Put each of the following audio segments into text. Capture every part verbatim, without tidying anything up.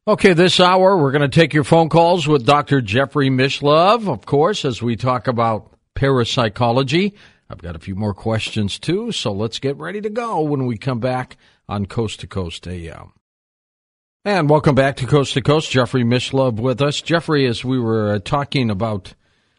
Okay, this hour we're going to take your phone calls with Doctor Jeffrey Mishlove, of course, as we talk about parapsychology. I've got a few more questions, too, so let's get ready to go when we come back on Coast to Coast A M. And welcome back to Coast to Coast. Jeffrey Mishlove with us. Jeffrey, as we were uh, talking about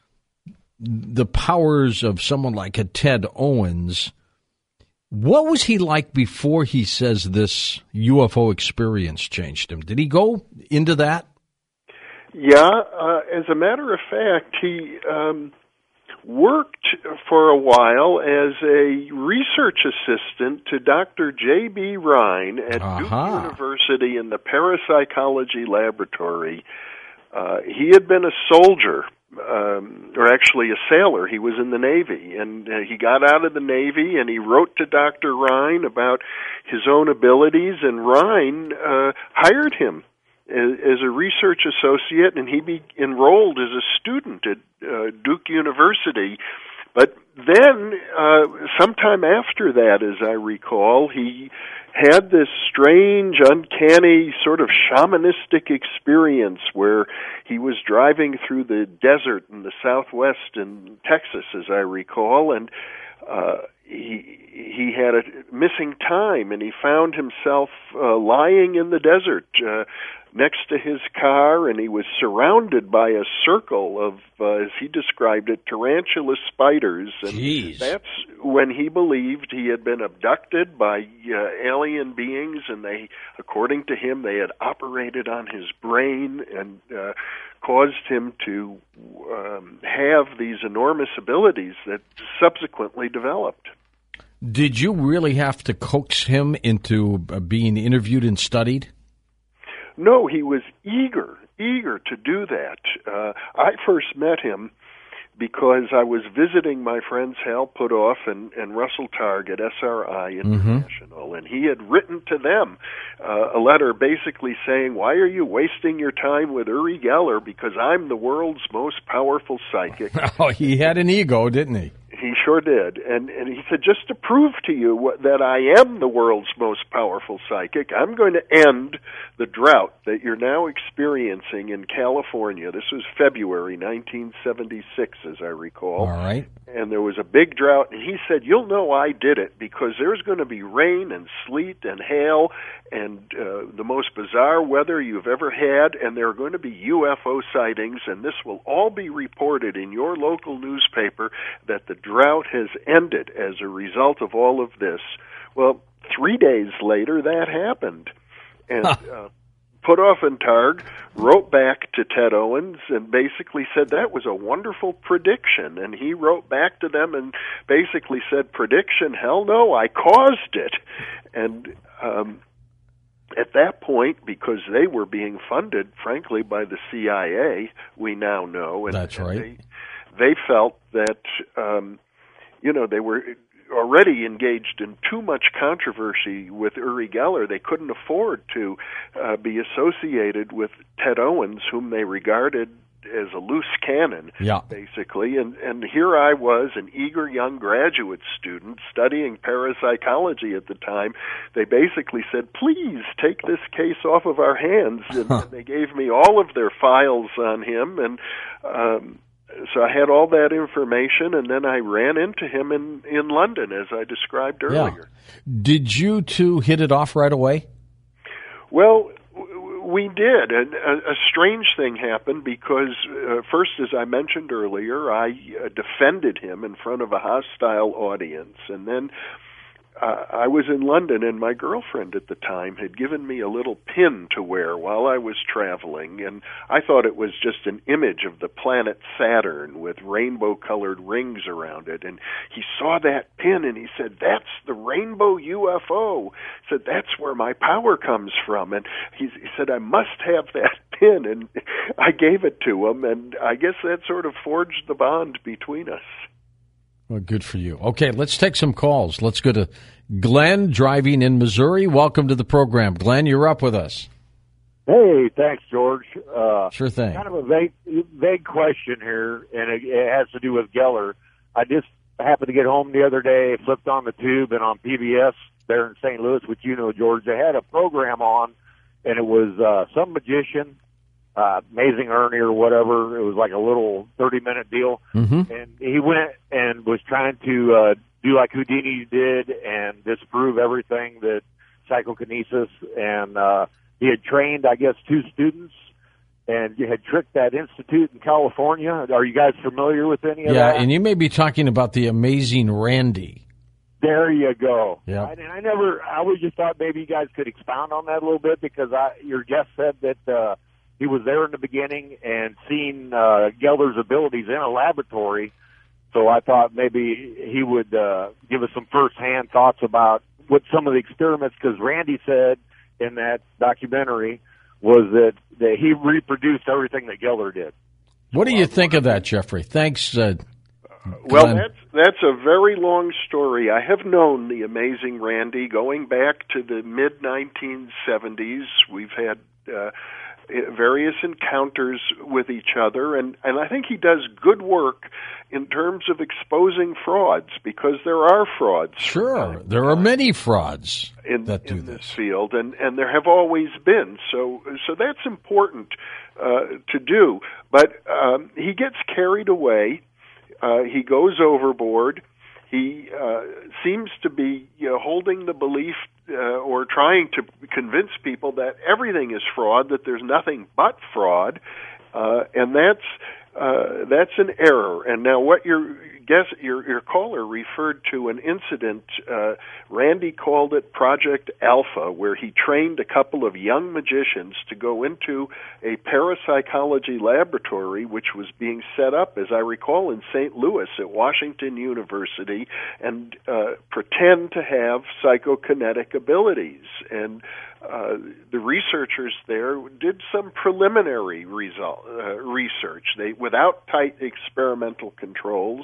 the powers of someone like a Ted Owens, what was he like before he says this U F O experience changed him? Did he go into that? Yeah, uh, as a matter of fact, he um, worked for a while as a research assistant to Doctor J B Rhine at uh-huh. Duke University in the parapsychology laboratory. Uh, he had been a soldier. Um, or actually a sailor. He was in the Navy, and uh, he got out of the Navy, and he wrote to Doctor Rhine about his own abilities, and Rhine uh, hired him as, as a research associate, and he be enrolled as a student at uh, Duke University. But then, uh, sometime after that, as I recall, he had this strange, uncanny, sort of shamanistic experience where he was driving through the desert in the southwest in Texas, as I recall, and uh, he he had a missing time, and he found himself uh, lying in the desert uh, next to his car, and he was surrounded by a circle of, uh, as he described it, tarantula spiders. And Jeez. That's when he believed he had been abducted by uh, alien beings, and they, according to him, they had operated on his brain and uh, caused him to um, have these enormous abilities that subsequently developed. Did you really have to coax him into uh, being interviewed and studied? No, he was eager, eager to do that. Uh, I first met him because I was visiting my friends Hal Puthoff and, and Russell Targ at S R I International, mm-hmm. and he had written to them uh, a letter basically saying, "Why are you wasting your time with Uri Geller? Because I'm the world's most powerful psychic." Oh, he had an ego, didn't he? He sure did. And and he said, just to prove to you what, that I am the world's most powerful psychic, I'm going to end the drought that you're now experiencing in California. This was February nineteen seventy-six, as I recall. All right. And there was a big drought, and he said, you'll know I did it because there's going to be rain and sleet and hail and uh, the most bizarre weather you've ever had, and there are going to be U F O sightings, and this will all be reported in your local newspaper that the drought has ended as a result of all of this. Well, three days later, that happened. And uh, Puthoff and Targ wrote back to Ted Owens and basically said that was a wonderful prediction. And he wrote back to them and basically said, prediction? Hell no, I caused it. And um, at that point, because they were being funded, frankly, by the C I A, we now know. And, That's right. And they, they felt that, um, you know, they were already engaged in too much controversy with Uri Geller. They couldn't afford to uh, be associated with Ted Owens, whom they regarded as a loose cannon, yeah. basically. And, and here I was, an eager young graduate student studying parapsychology at the time. They basically said, please take this case off of our hands. And, and they gave me all of their files on him, and um, so I had all that information, and then I ran into him in, in London, as I described earlier. Yeah. Did you two hit it off right away? Well, we did. And a, a strange thing happened because, uh, first, as I mentioned earlier, I uh, defended him in front of a hostile audience. And then uh, I was in London, and my girlfriend at the time had given me a little pin to wear while I was traveling, and I thought it was just an image of the planet Saturn with rainbow-colored rings around it. And he saw that pin, and he said, that's the rainbow U F O. He said, that's where my power comes from. And he, he said, I must have that pin. And I gave it to him, and I guess that sort of forged the bond between us. Well, good for you. Okay, let's take some calls. Let's go to Glenn, driving in Missouri. Welcome to the program. Glenn, you're up with us. Hey, thanks, George. Uh, sure thing. Kind of a vague, vague question here, and it, it has to do with Geller. I just happened to get home the other day, flipped on the tube, and on P B S there in Saint Louis, which you know, George, they had a program on, and it was uh, some magician, uh, Amazing Ernie or whatever. It was like a little thirty-minute deal, mm-hmm. and he went and was trying to uh, do like Houdini did and disprove everything that psychokinesis, and uh, he had trained, I guess, two students, and you had tricked that institute in California. Are you guys familiar with any of yeah, that? Yeah, and you may be talking about the Amazing Randy. There you go. Yeah. I, and I never, I always just thought maybe you guys could expound on that a little bit, because I, your guest said that uh, he was there in the beginning and seen uh, Gelder's abilities in a laboratory. So I thought maybe he would uh, give us some first-hand thoughts about what some of the experiments, because Randy said in that documentary was that, that he reproduced everything that Gelder did. What do you think of that, Jeffrey? Thanks, uh, Well, that's that's a very long story. I have known the Amazing Randy going back to the mid nineteen seventies. We've had uh, various encounters with each other, and, and I think he does good work in terms of exposing frauds, because there are frauds. Sure, there are many frauds in, that do in this. this field, and, and there have always been. So so that's important uh, to do. But um, he gets carried away. Uh, he goes overboard. He uh, seems to be you know, holding the belief uh, or trying to convince people that everything is fraud, that there's nothing but fraud, uh, and that's uh, that's an error. And now, what your guest, your your caller referred to an incident. Uh, Randy called it Project Alpha, where he trained a couple of young magicians to go into a parapsychology laboratory, which was being set up, as I recall, in Saint Louis at Washington University, and uh, pretend to have psychokinetic abilities. And uh, the researchers there did some preliminary result, uh, research. They without tight experimental controls,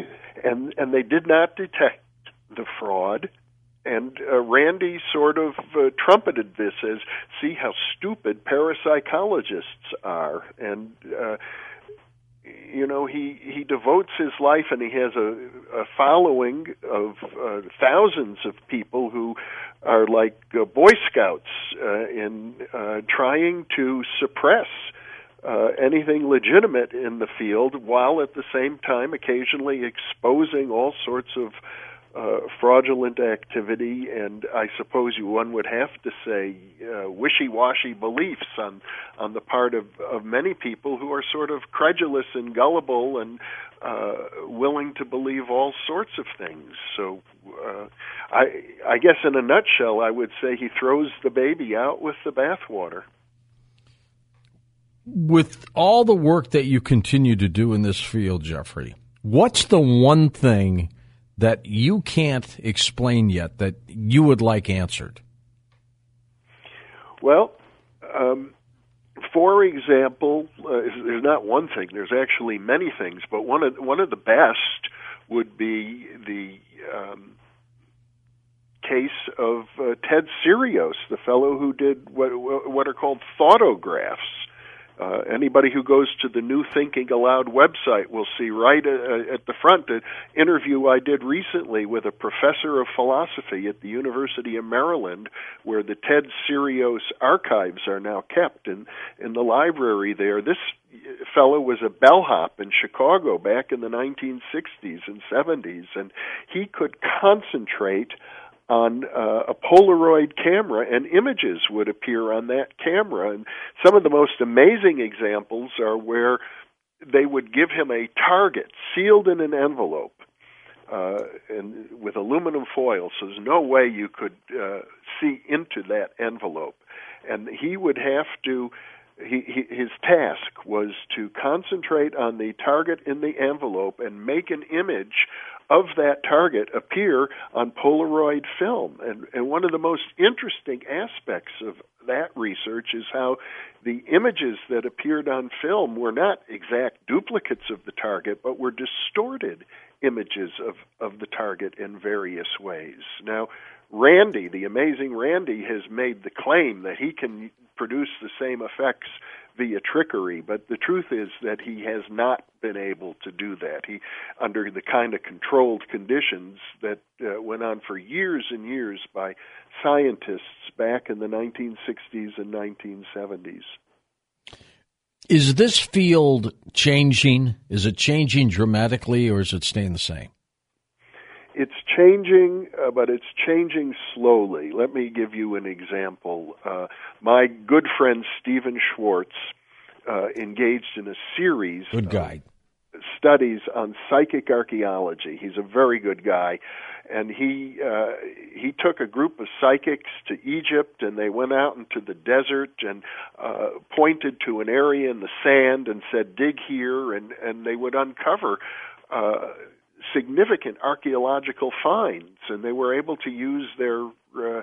and and they did not detect the fraud. And uh, Randy sort of uh, trumpeted this as, see how stupid parapsychologists are. And, uh, you know, he, he devotes his life, and he has a, a following of uh, thousands of people who are like uh, Boy Scouts uh, in uh, trying to suppress uh, anything legitimate in the field, while at the same time occasionally exposing all sorts of Uh, fraudulent activity, and I suppose you, one would have to say uh, wishy-washy beliefs on on the part of, of many people who are sort of credulous and gullible and uh, willing to believe all sorts of things. So uh, I, I guess in a nutshell, I would say he throws the baby out with the bathwater. With all the work that you continue to do in this field, Jeffrey, what's the one thing that you can't explain yet that you would like answered? Well, um, for example, uh, there's not one thing. There's actually many things, but one of one of the best would be the um, case of uh, Ted Sirios, the fellow who did what what are called thoughttographs. Uh, anybody who goes to the New Thinking Aloud website will see right uh, at the front an interview I did recently with a professor of philosophy at the University of Maryland, where the Ted Sirios archives are now kept in, in the library there. This fellow was a bellhop in Chicago back in the nineteen sixties and seventies, and he could concentrate on uh, a Polaroid camera, and images would appear on that camera. And some of the most amazing examples are where they would give him a target sealed in an envelope uh, and with aluminum foil, so there's no way you could uh, see into that envelope. And he would have to, he, he, his task was to concentrate on the target in the envelope and make an image of that target appear on Polaroid film. And, and one of the most interesting aspects of that research is how the images that appeared on film were not exact duplicates of the target, but were distorted images of, of the target in various ways. Now, Randy, the Amazing Randy, has made the claim that he can produce the same effects via trickery, but the truth is that he has not been able to do that. He, under the kind of controlled conditions that uh, went on for years and years by scientists back in the nineteen sixties and nineteen seventies. Is this field changing? Is it changing dramatically, or is it staying the same? It's changing, uh, but it's changing slowly. Let me give you an example. Uh, my good friend Stephen Schwartz uh, engaged in a series good guy. of studies on psychic archaeology. He's a very good guy, and he uh, he took a group of psychics to Egypt, and they went out into the desert and uh, pointed to an area in the sand and said, "Dig here," and and they would uncover Uh, significant archaeological finds, and they were able to use their uh,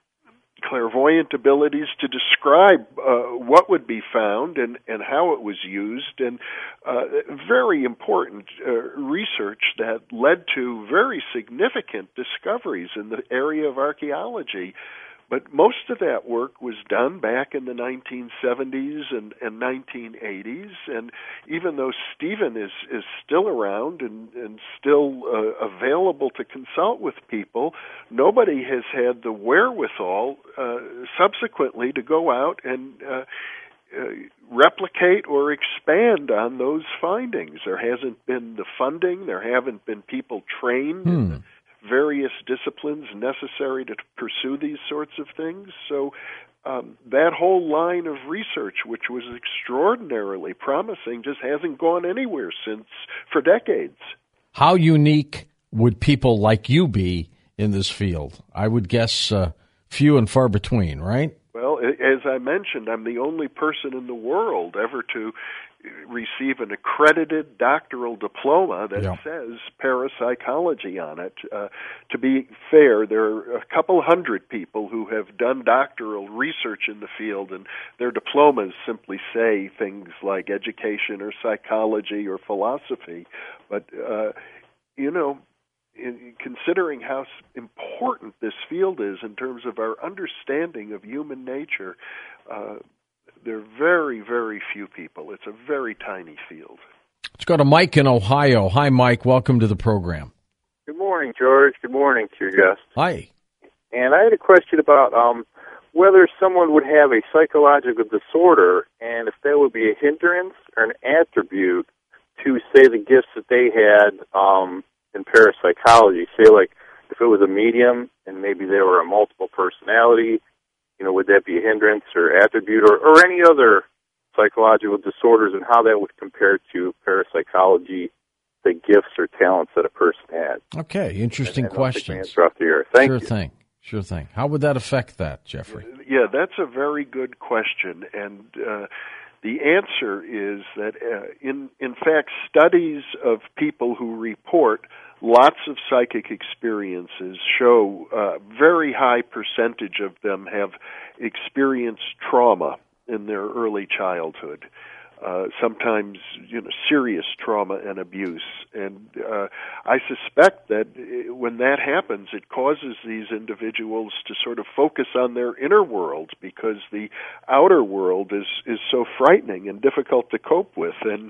clairvoyant abilities to describe uh, what would be found and, and how it was used, and uh, very important uh, research that led to very significant discoveries in the area of archaeology. But most of that work was done back in the nineteen seventies and, and nineteen eighties, and even though Stephen is, is still around and, and still uh, available to consult with people, nobody has had the wherewithal uh, subsequently to go out and uh, uh, replicate or expand on those findings. There hasn't been the funding, there haven't been people trained Hmm. in the various disciplines necessary to pursue these sorts of things. So um, that whole line of research, which was extraordinarily promising, just hasn't gone anywhere since for decades. How unique would people like you be in this field? I would guess uh, few and far between, right? Well, as I mentioned, I'm the only person in the world ever to receive an accredited doctoral diploma that yeah. says parapsychology on it. Uh, to be fair, there are a couple hundred people who have done doctoral research in the field, and their diplomas simply say things like education or psychology or philosophy. But, uh, you know, in considering how important this field is in terms of our understanding of human nature, uh, there are very, very few people. It's a very tiny field. Let's go to Mike in Ohio. Hi, Mike. Welcome to the program. Good morning, George. Good morning to your guest. Hi. And I had a question about um, whether someone would have a psychological disorder and if that would be a hindrance or an attribute to, say, the gifts that they had um, in parapsychology. Say, like, if it was a medium and maybe they were a multiple personality, you know, would that be a hindrance or attribute, or, or any other psychological disorders, and how that would compare to parapsychology, the gifts or talents that a person had? Okay, interesting and, and questions. Answer off the air. Thank sure you. thing, sure thing. How would that affect that, Jeffrey? Yeah, that's a very good question, and uh, the answer is that, uh, in in fact, studies of people who report lots of psychic experiences show a very high percentage of them have experienced trauma in their early childhood. Uh, sometimes, you know, serious trauma and abuse. And uh, I suspect that when that happens, it causes these individuals to sort of focus on their inner world, because the outer world is, is so frightening and difficult to cope with. And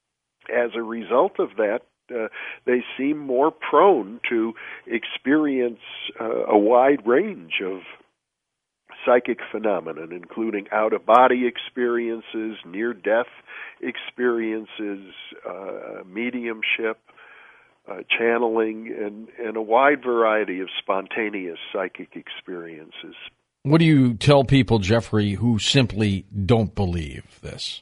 as a result of that, Uh, they seem more prone to experience uh, a wide range of psychic phenomena, including out-of-body experiences, near-death experiences, uh, mediumship, uh, channeling, and, and a wide variety of spontaneous psychic experiences. What do you tell people, Jeffrey, who simply don't believe this?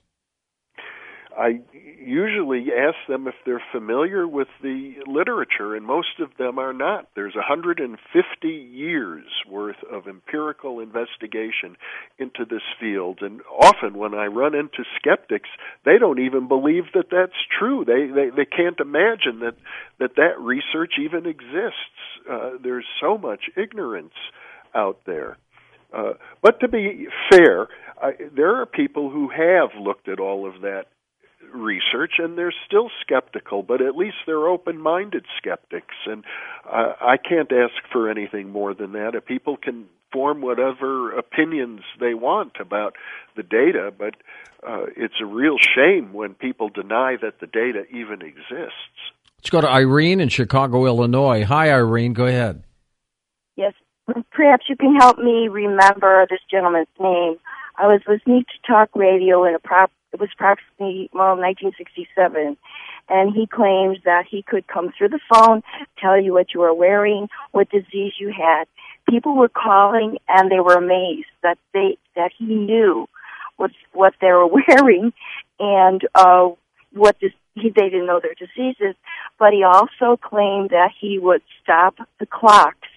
I usually ask them if they're familiar with the literature, and most of them are not. There's one hundred fifty years worth of empirical investigation into this field, and often when I run into skeptics, they don't even believe that that's true. They they, they can't imagine that, that that research even exists. Uh, there's so much ignorance out there. Uh, but to be fair, I, there are people who have looked at all of that research, and they're still skeptical, but at least they're open-minded skeptics, and uh, I can't ask for anything more than that. If people can form whatever opinions they want about the data, but uh, it's a real shame when people deny that the data even exists. Let's go to Irene in Chicago, Illinois. Hi, Irene. Go ahead. Yes, perhaps you can help me remember this gentleman's name. I was listening to talk radio, and it was approximately, well, nineteen sixty-seven, and he claims that he could come through the phone, tell you what you were wearing, what disease you had. People were calling, and they were amazed that they that he knew what what they were wearing, and uh, what this, he, they didn't know their diseases. But he also claimed that he would stop the clocks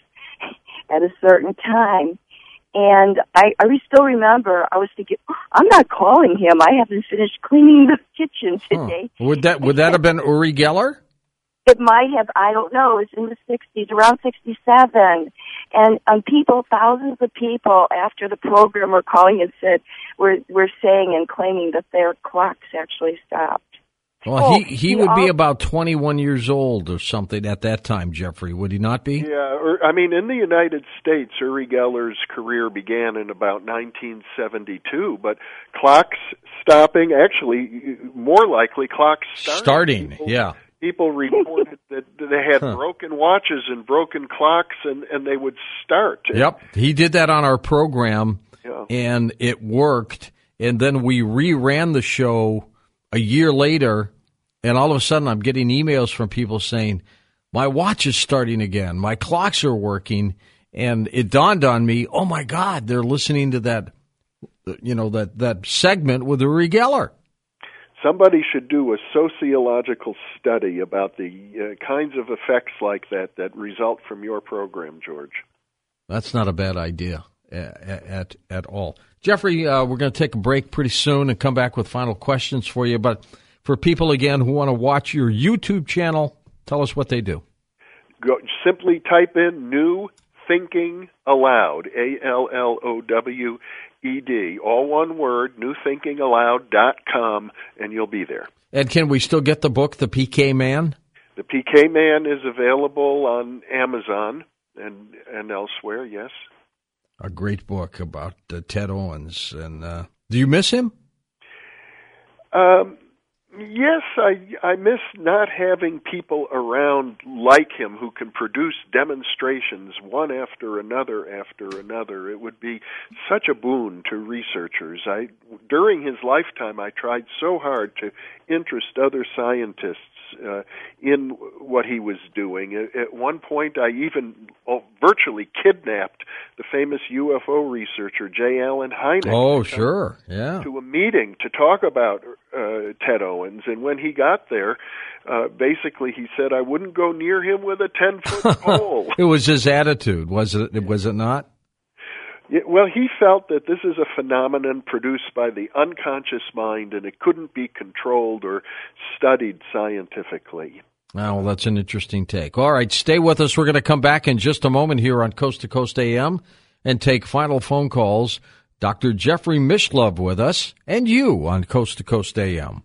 at a certain time. And I, I still remember, I was thinking, I'm not calling him. I haven't finished cleaning the kitchen today. Huh. Would that would that have been Uri Geller? It might have, I don't know. It was in the sixties, around sixty-seven. And um, people, thousands of people after the program were calling and said, we're, we're saying and claiming that their clocks actually stopped. Well, oh, he, he, he would all, be about twenty-one years old or something at that time, Jeffrey, would he not be? Yeah, or, I mean, in the United States, Uri Geller's career began in about nineteen seventy-two, but clocks stopping, actually, more likely clocks starting. Starting, people, yeah. People reported that they had huh. broken watches and broken clocks, and, and they would start. Yep, he did that on our program, yeah. and it worked, and then we reran the show a year later, and all of a sudden I'm getting emails from people saying, my watch is starting again, my clocks are working, and it dawned on me, oh my God, they're listening to that, you know, that, that segment with Uri Geller. Somebody should do a sociological study about the uh, kinds of effects like that that result from your program, George. That's not a bad idea at, at, at all. Jeffrey, uh, we're going to take a break pretty soon and come back with final questions for you. But for people, again, who want to watch your YouTube channel, tell us what they do. Go, simply type in New Thinking Allowed, A L L O W E D, all one word, new thinking allowed dot com, and you'll be there. And can we still get the book, The P K Man? The P K Man is available on Amazon and, and elsewhere, yes. A great book about uh, Ted Owens. And uh, do you miss him? Um, yes, I I miss not having people around like him who can produce demonstrations one after another after another. It would be such a boon to researchers. I during his lifetime, I tried so hard to interest other scientists Uh, in what he was doing. At, at one point, I even oh, virtually kidnapped the famous U F O researcher J. Allen Hynek. Oh, sure, yeah. To a meeting to talk about uh, Ted Owens, and when he got there, uh, basically he said I wouldn't go near him with a ten-foot pole. It was his attitude, was it? Was it not? Yeah, well, he felt that this is a phenomenon produced by the unconscious mind, and it couldn't be controlled or studied scientifically. Oh, well, that's an interesting take. All right, stay with us. We're going to come back in just a moment here on Coast to Coast A M and take final phone calls. Doctor Jeffrey Mishlove with us, and you on Coast to Coast A M.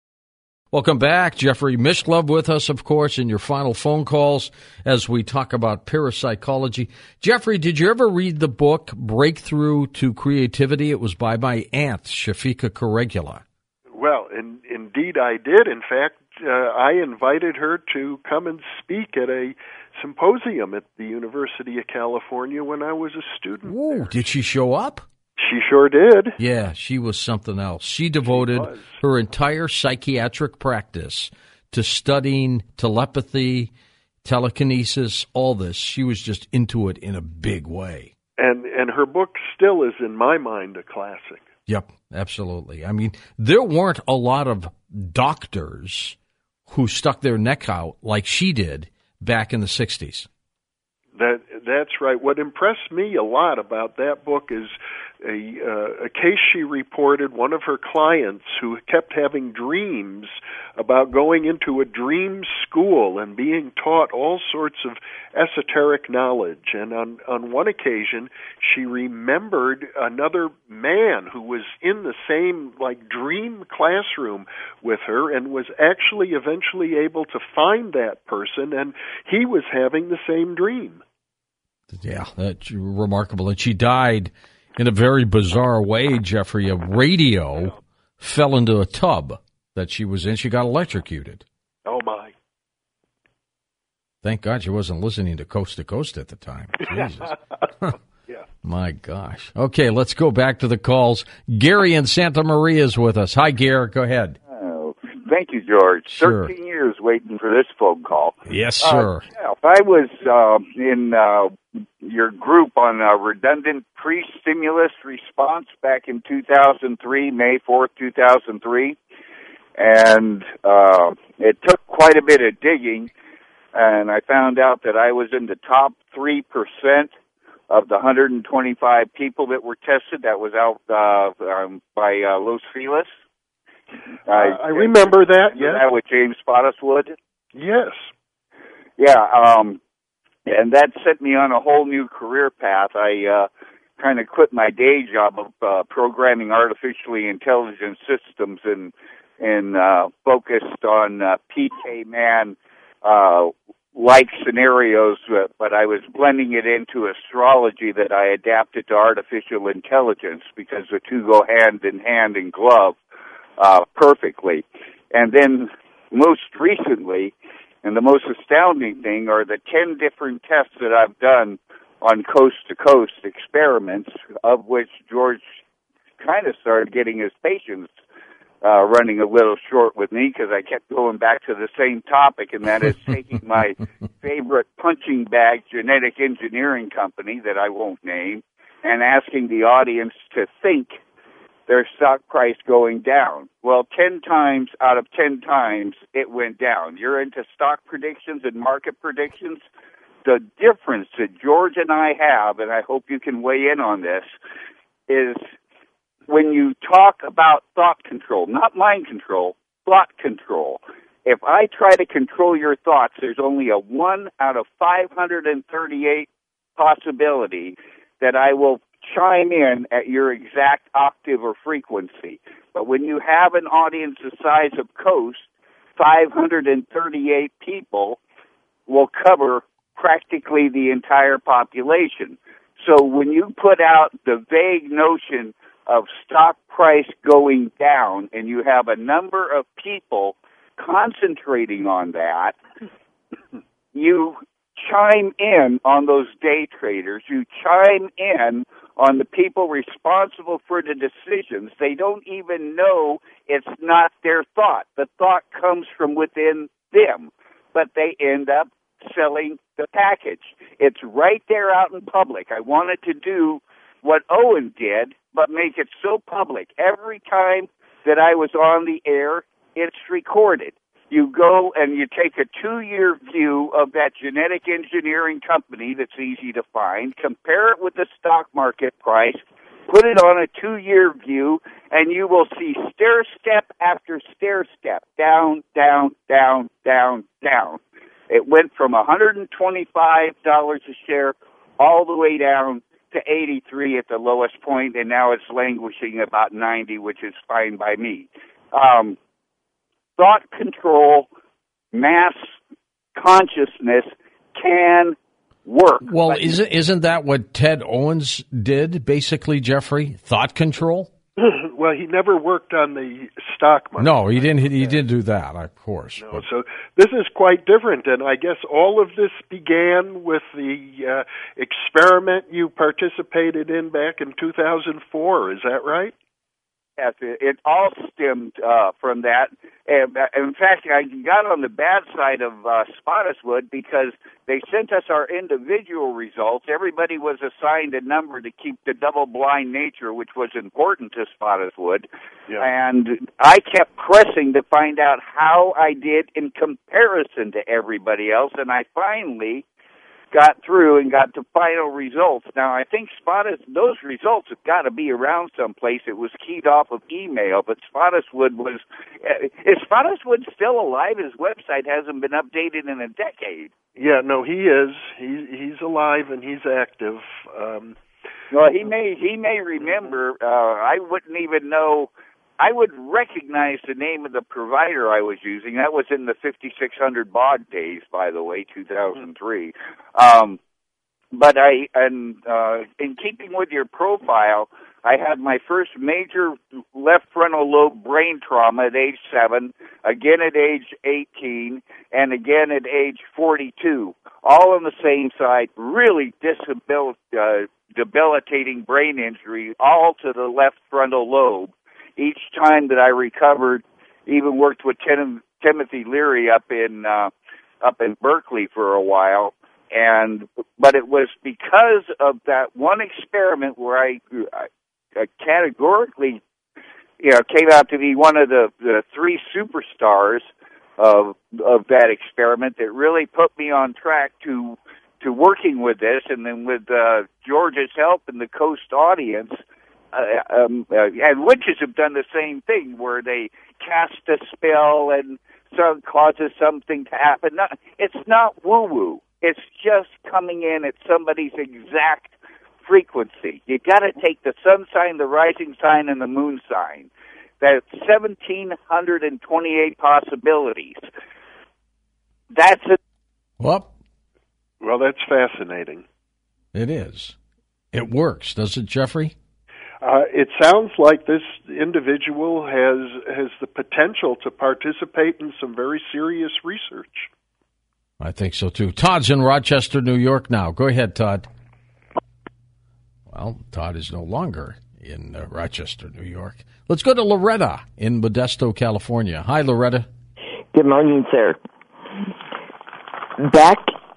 Welcome back. Jeffrey Mishlove with us, of course, in your final phone calls as we talk about parapsychology. Jeffrey, did you ever read the book Breakthrough to Creativity? It was by my aunt, Shafika Corregula. Well, in, indeed I did. In fact, uh, I invited her to come and speak at a symposium at the University of California when I was a student. Whoa, there. Did she show up? She sure did. Yeah, she was something else. She devoted she her entire psychiatric practice to studying telepathy, telekinesis, all this. She was just into it in a big way. And and her book still is, in my mind, a classic. Yep, absolutely. I mean, there weren't a lot of doctors who stuck their neck out like she did back in the sixties. That that's right. What impressed me a lot about that book is a uh, a case she reported. One of her clients who kept having dreams about going into a dream school and being taught all sorts of esoteric knowledge. And on on one occasion, she remembered another man who was in the same like dream classroom with her, and was actually eventually able to find that person, and he was having the same dream. Yeah, that's remarkable. And she died in a very bizarre way, Jeffrey. A radio fell into a tub that she was in. She got electrocuted. Oh, my. Thank God she wasn't listening to Coast to Coast at the time. Jesus. Yeah. My gosh. Okay, let's go back to the calls. Gary in Santa Maria is with us. Hi, Gary. Go ahead. Oh, thank you, George. Sure. Thirteen years waiting for this phone call. Yes, sir. Uh, yeah, I was uh, in uh, your group on uh, redundant pre-stimulus response back in two thousand three, May fourth, two thousand three. And uh, it took quite a bit of digging, and I found out that I was in the top three percent of the one hundred twenty-five people that were tested. That was out uh, um, by uh, Los Feliz. Uh, I remember that, yes. That with James Spottiswoode. Yes. Yeah, um, and that set me on a whole new career path. I uh, kind of quit my day job of uh, programming artificially intelligent systems and and uh, focused on uh, P K man uh, like scenarios, but I was blending it into astrology that I adapted to artificial intelligence because the two go hand in hand in glove uh, perfectly. And then most recently, and the most astounding thing, are the ten different tests that I've done on coast-to-coast experiments, of which George kind of started getting his patience Uh, running a little short with me because I kept going back to the same topic, and that is taking my favorite punching bag genetic engineering company that I won't name and asking the audience to think their stock price going down. Well, ten times out of ten times it went down. You're into stock predictions and market predictions. The difference that George and I have, and I hope you can weigh in on this, is when you talk about thought control, not mind control, thought control. If I try to control your thoughts, there's only a one out of five hundred thirty-eight possibility that I will chime in at your exact octave or frequency. But when you have an audience the size of Coast, five hundred thirty-eight people will cover practically the entire population. So when you put out the vague notion of stock price going down, and you have a number of people concentrating on that, you chime in on those day traders, you chime in on the people responsible for the decisions. They don't even know it's not their thought. The thought comes from within them, but they end up selling the package. It's right there out in public. I wanted to do what Owen did, but make it so public. Every time that I was on the air, it's recorded. You go and you take a two-year view of that genetic engineering company that's easy to find, compare it with the stock market price, put it on a two-year view, and you will see stair-step after stair-step, down, down, down, down, down. It went from one hundred twenty-five dollars a share all the way down to eighty-three at the lowest point, and now it's languishing about ninety, which is fine by me. Um, thought control, mass consciousness can work. Well, isn't isn't that what Ted Owens did, basically, Jeffrey? Thought control? Well, he never worked on the stock market. No, he didn't. He didn't do that, of course. No, so this is quite different, and I guess all of this began with the uh, experiment you participated in back in two thousand four. Is that right? Yes, it, it all stemmed uh, from that. And, uh, in fact, I got on the bad side of uh, Spottiswoode because they sent us our individual results. Everybody was assigned a number to keep the double-blind nature, which was important to Spottiswoode. Yeah. And I kept pressing to find out how I did in comparison to everybody else, and I finally got through and got to final results. Now, I think Spottis, those results have got to be around someplace. It was keyed off of email, but Spottiswoode was, uh, is Spottiswoode still alive? His website hasn't been updated in a decade. Yeah, no, he is. He, he's alive and he's active. Um, well, he may, he may remember, uh, I wouldn't even know, I would recognize the name of the provider I was using. That was in the fifty-six hundred baud days, by the way, two thousand three. Um, but I, and uh, in keeping with your profile, I had my first major left frontal lobe brain trauma at age seven, again at age eighteen, and again at age forty-two, all on the same side, really disabil- uh, debilitating brain injury, all to the left frontal lobe. Each time that I recovered, even worked with Tim- Timothy Leary up in uh, up in Berkeley for a while, and but it was because of that one experiment where I, I categorically, you know, came out to be one of the, the three superstars of of that experiment that really put me on track to to working with this, and then with uh, George's help and the Coast audience. Uh, um, uh, and witches have done the same thing, where they cast a spell and some causes something to happen. Not, it's not woo-woo. It's just coming in at somebody's exact frequency. You got to take the sun sign, the rising sign, and the moon sign. That's one thousand seven hundred twenty-eight possibilities. That's it. Well, well, that's fascinating. It is. It works, does it, Jeffrey? Uh, it sounds like this individual has has the potential to participate in some very serious research. I think so, too. Todd's in Rochester, New York now. Go ahead, Todd. Well, Todd is no longer in uh, Rochester, New York. Let's go to Loretta in Modesto, California. Hi, Loretta. Good morning, sir. Back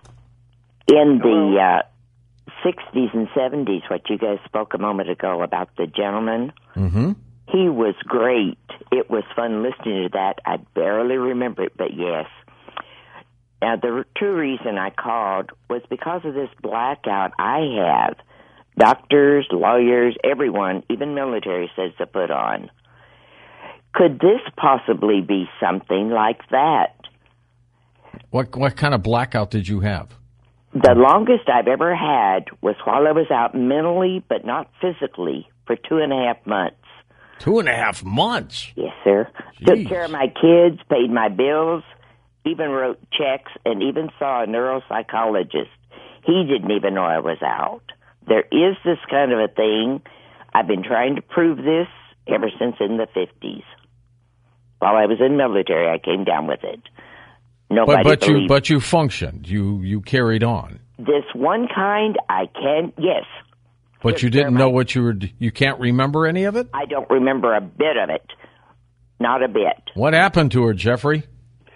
in the uh, sixties and seventies, what you guys spoke a moment ago about the gentleman, mm-hmm. he was great. It was fun listening to that. I barely remember it, but yes. Now, the true reason I called was because of this blackout I have. Doctors, lawyers, everyone, even military, says to put on. Could this possibly be something like that? What what kind of blackout did you have? The longest I've ever had was while I was out mentally, but not physically, for two and a half months. Two and a half months? Yes, sir. Jeez. Took care of my kids, paid my bills, even wrote checks, and even saw a neuropsychologist. He didn't even know I was out. There is this kind of a thing. I've been trying to prove this ever since in the fifties. While I was in the military, I came down with it. Nobody but but you believed. but you functioned. You you carried on. This one kind, I can, yes. But you didn't know what you were. You can't remember any of it? I don't remember a bit of it. Not a bit. What happened to her, Jeffrey?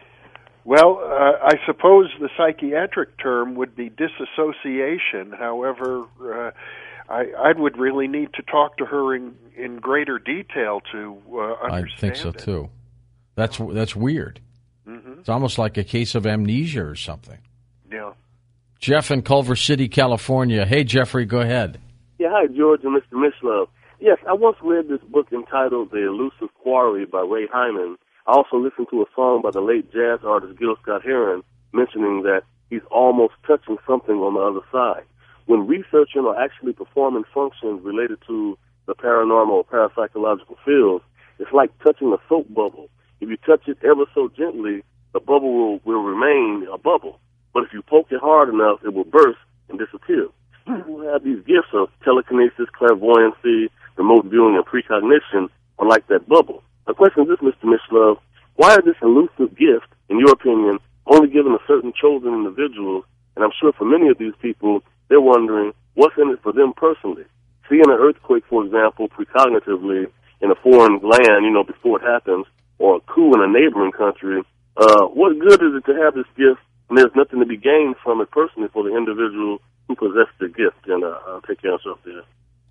Well, uh, I suppose the psychiatric term would be disassociation. However, uh, I, I would really need to talk to her in, in greater detail to uh, understand I think so, it. too. That's that's weird. Mm-hmm. It's almost like a case of amnesia or something. Yeah. Jeff in Culver City, California. Hey, Jeffrey, go ahead. Yeah, hi, George and Mister Mishlove. Yes, I once read this book entitled The Elusive Quarry by Ray Hyman. I also listened to a song by the late jazz artist Gil Scott-Heron mentioning that he's almost touching something on the other side. When researching or actually performing functions related to the paranormal or parapsychological fields, it's like touching a soap bubble. If you touch it ever so gently, the bubble will, will remain a bubble. But if you poke it hard enough, it will burst and disappear. People who have these gifts of telekinesis, clairvoyancy, remote viewing, and precognition are like that bubble. The question is this, Mister Mishlove, why is this elusive gift, in your opinion, only given to certain chosen individuals? And I'm sure for many of these people, they're wondering, what's in it for them personally? Seeing an earthquake, for example, precognitively in a foreign land, you know, before it happens, or a coup in a neighboring country, uh, what good is it to have this gift and there's nothing to be gained from it personally for the individual who possessed the gift? And uh, I'll take your answer up there.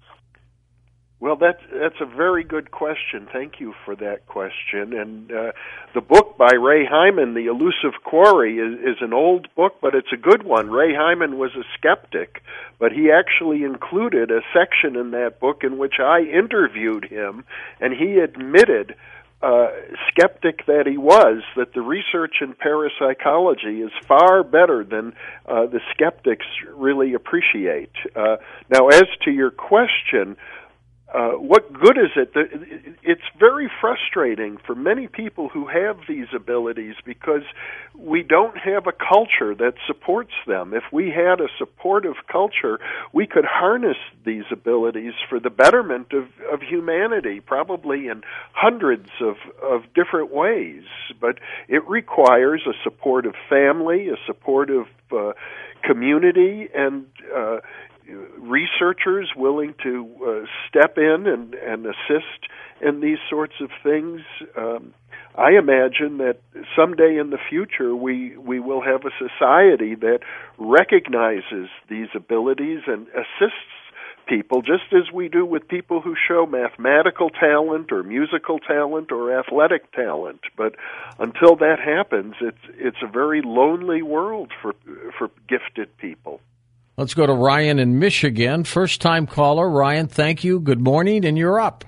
Well, that's that's a very good question. Thank you for that question. And uh, the book by Ray Hyman, The Elusive Quarry, is, is an old book, but it's a good one. Ray Hyman was a skeptic, but he actually included a section in that book in which I interviewed him, and he admitted, uh, skeptic that he was, that the research in parapsychology is far better than uh, the skeptics really appreciate. Uh, now, as to your question, uh, what good is it? It's very frustrating for many people who have these abilities because we don't have a culture that supports them. If we had a supportive culture, we could harness these abilities for the betterment of, of humanity, probably in hundreds of, of different ways. But it requires a supportive family, a supportive uh, community, and uh, researchers willing to uh, step in and, and assist in these sorts of things. Um, I imagine that someday in the future we, we will have a society that recognizes these abilities and assists people, just as we do with people who show mathematical talent or musical talent or athletic talent. But until that happens, it's it's a very lonely world for for gifted people. Let's go to Ryan in Michigan. First-time caller. Ryan, thank you. Good morning, and you're up.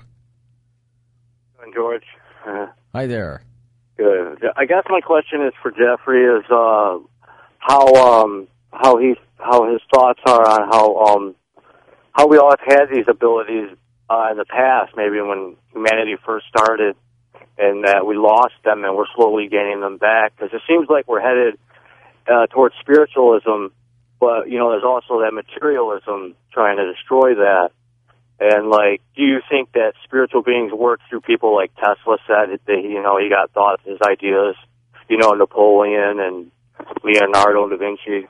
George. Uh, Hi there. Good. I guess my question is for Jeffrey is uh, how um, how he how his thoughts are on how um, how we all have had these abilities uh, in the past, maybe when humanity first started, and that we lost them and we're slowly gaining them back. Because it seems like we're headed uh, towards spiritualism. But, you know, there's also that materialism trying to destroy that. And, like, do you think that spiritual beings work through people like Tesla said that, they, you know, he got thoughts, his ideas, you know, Napoleon and Leonardo da Vinci?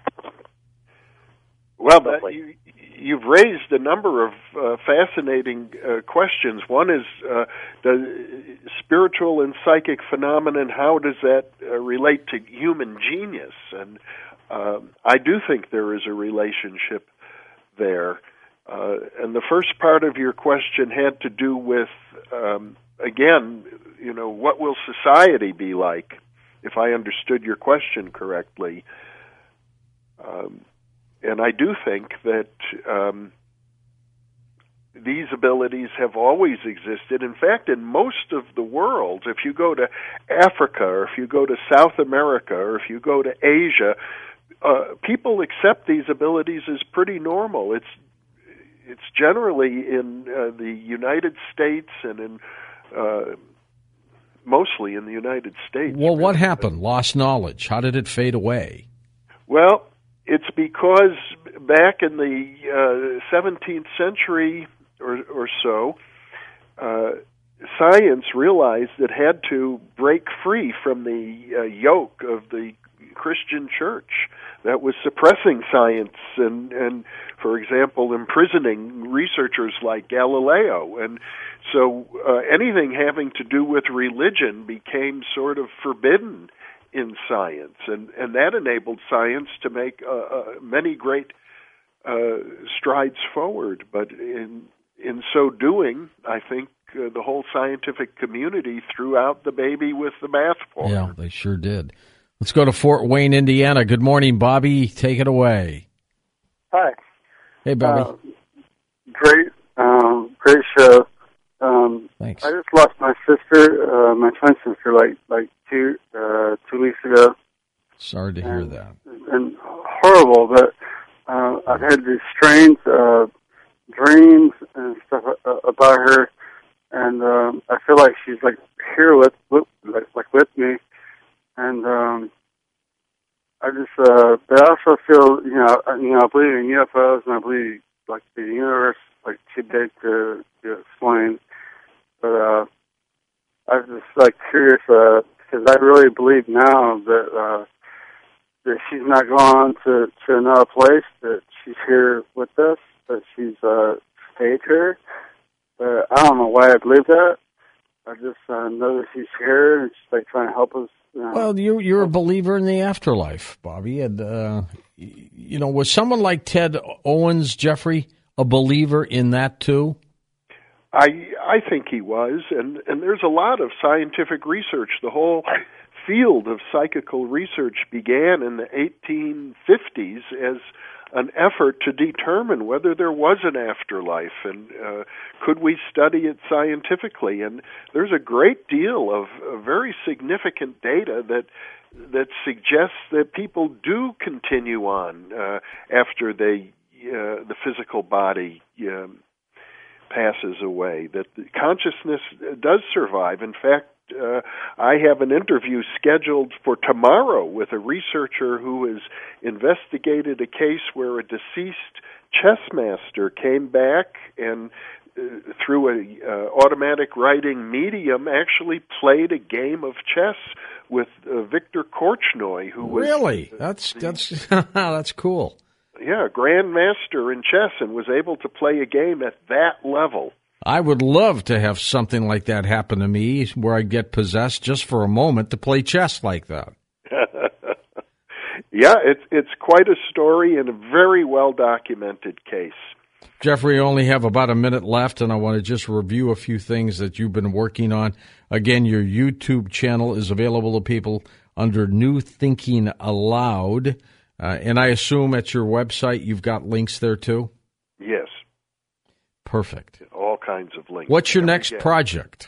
Well, but you, you've raised a number of uh, fascinating uh, questions. One is, uh, the spiritual and psychic phenomenon, how does that uh, relate to human genius? And Um, I do think there is a relationship there. Uh, and the first part of your question had to do with, um, again, you know, what will society be like, if I understood your question correctly. Um, and I do think that um, these abilities have always existed. In fact, in most of the world, if you go to Africa, or if you go to South America, or if you go to Asia, Uh, people accept these abilities as pretty normal. It's it's generally in uh, the United States and in uh, mostly in the United States. Well, what happened? Lost knowledge. How did it fade away? Well, it's because back in the uh, seventeenth century or, or so, uh, science realized it had to break free from the uh, yoke of the Christian church that was suppressing science and, and, for example, imprisoning researchers like Galileo. And so uh, anything having to do with religion became sort of forbidden in science, and, and that enabled science to make uh, uh, many great uh, strides forward. But in in so doing, I think uh, the whole scientific community threw out the baby with the bathwater. Yeah, they sure did. Let's go to Fort Wayne, Indiana. Good morning, Bobby. Take it away. Hi. Hey, Bobby. Uh, great, um, great show. Um, Thanks. I just lost my sister, uh, my twin sister, like like two uh, two weeks ago. Sorry to hear that. And horrible, but uh, I've had these strange uh, dreams and stuff uh, about her, and um, I feel like she's like here with, with like like with me. And um, I just, uh, but I also feel, you know, I, you know, I believe in U F Os, and I believe like the universe, like too big to, to explain. But uh, I'm just like curious uh, because I really believe now that uh, that she's not gone to to another place. That she's here with us. That she's uh, stayed here. But I don't know why I believe that. I just uh, know that she's here and she's like trying to help us. Uh, Well, you, you're a believer in the afterlife, Bobby. And, uh, you know, was someone like Ted Owens, Jeffrey, a believer in that too? I I think he was, and, and there's a lot of scientific research. The whole field of psychical research began in the eighteen fifties as an effort to determine whether there was an afterlife and uh, could we study it scientifically. And there's a great deal of uh, very significant data that that suggests that people do continue on uh, after they uh, the physical body um, passes away, that the consciousness does survive. In fact, uh, I have an interview scheduled for tomorrow with a researcher who has investigated a case where a deceased chess master came back and uh, through a uh, automatic writing medium actually played a game of chess with uh, Victor Korchnoi, who was really that's the, that's that's cool. Yeah, grandmaster in chess, and was able to play a game at that level. I would love to have something like that happen to me, where I get possessed just for a moment to play chess like that. Yeah, it's it's quite a story and a very well documented case. Jeffrey, I only have about a minute left, and I want to just review a few things that you've been working on. Again, your YouTube channel is available to people under New Thinking Allowed, uh, and I assume at your website you've got links there too? Yes. Perfect. All kinds of links. What's your next project?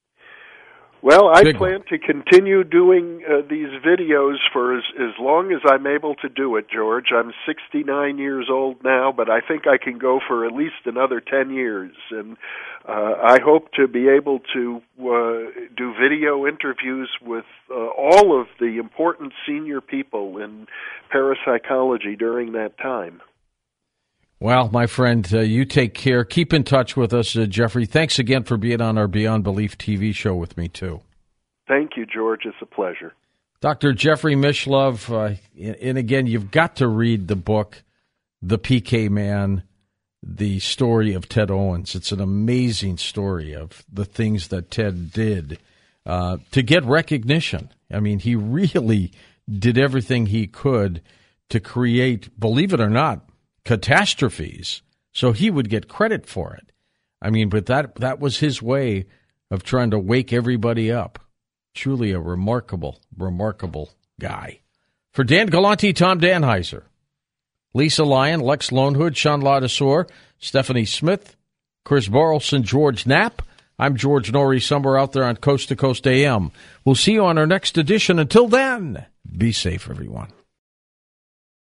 Well, I Big plan one. to continue doing uh, these videos for as, as long as I'm able to do it, George. I'm sixty-nine years old now, but I think I can go for at least another ten years. And uh, I hope to be able to uh, do video interviews with uh, all of the important senior people in parapsychology during that time. Well, my friend, uh, you take care. Keep in touch with us, uh, Jeffrey. Thanks again for being on our Beyond Belief T V show with me, too. Thank you, George. It's a pleasure. Doctor Jeffrey Mishlove, uh, and again, you've got to read the book, The P K Man, the story of Ted Owens. It's an amazing story of the things that Ted did uh, to get recognition. I mean, he really did everything he could to create, believe it or not, catastrophes, so he would get credit for it. I mean, but that that was his way of trying to wake everybody up. Truly a remarkable, remarkable guy. For Dan Galante, Tom Danheiser, Lisa Lyon, Lex Lonehood, Sean Ladouceur, Stephanie Smith, Chris Borrelson, George Knapp, I'm George Norrie, somewhere out there on Coast to Coast A M. We'll see you on our next edition. Until then, be safe, everyone.